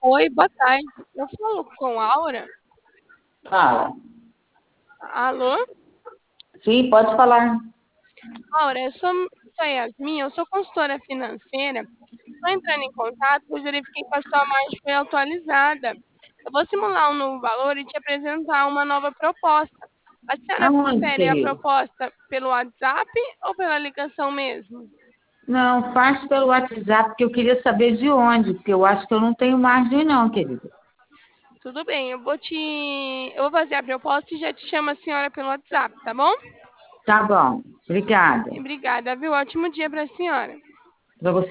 Oi, boa tarde. Eu falo com Aura? Fala. Alô? Sim, pode falar. Aura, eu sou Yasmin, eu sou consultora financeira. Estou entrando em contato, pois verifiquei que a sua margem foi atualizada. Eu vou simular um novo valor e te apresentar uma nova proposta. A senhora Aonde, prefere a querido? proposta pelo WhatsApp ou pela ligação mesmo? Não, faz pelo WhatsApp, porque eu queria saber de onde, porque eu acho que eu não tenho margem não, querida. Tudo bem, eu vou fazer a proposta e já te chamo a senhora pelo WhatsApp, tá bom? Tá bom, obrigada. Obrigada, viu? Ótimo dia para a senhora. Para você.